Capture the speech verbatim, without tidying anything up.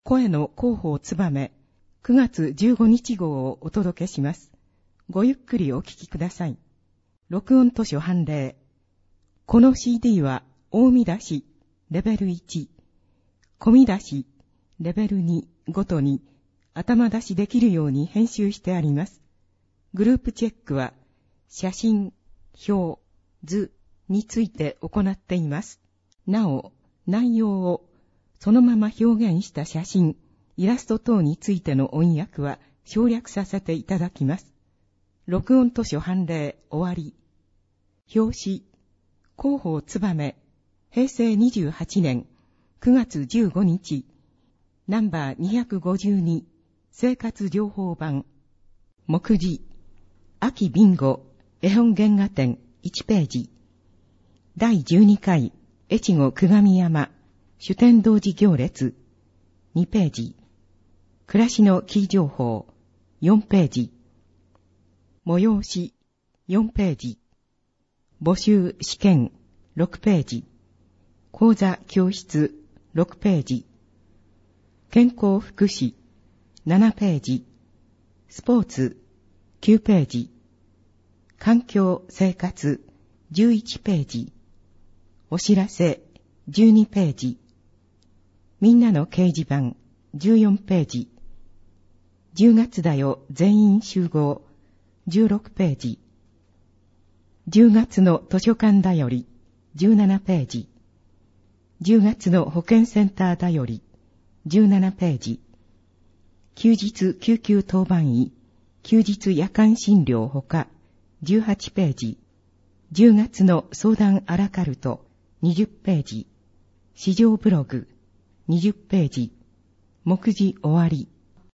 声の広報つばめくがつじゅうごにち号をお届けします。ごゆっくりお聞きください。録音図書判例。この シーディー は大見出しレベルいち、小見出しレベルにごとに頭出しできるように編集してあります。グループチェックは写真、表、図について行っています。なお、内容をそのまま表現した写真、イラスト等についての音訳は省略させていただきます。録音図書判例終わり。表紙、広報つばめ、へいせいにじゅうはちねんくがつじゅうごにち、ナンバーにひゃくごじゅうに、生活情報版。目次、秋ビンゴ、絵本原画展いちページ。だいじゅうにかい、越後久我山、主天童寺行列、にページ。暮らしのキー情報、よんページ。催し、よんページ。募集試験、ろくページ。講座教室、ろくページ。健康福祉、ななページ。スポーツ、きゅうページ。環境生活、じゅういちページ。お知らせ、じゅうにページ。みんなの掲示板、じゅうよんページ。じゅうがつだよ全員集合、じゅうろくページ。じゅうがつの図書館だより、じゅうななページ。じゅうがつの保健センターだより、じゅうななページ。休日救急当番医、休日夜間診療ほか、じゅうはちページ。じゅうがつの相談アラカルト、にじゅっページ。市場ブログ、にじゅっページ。目次終わり。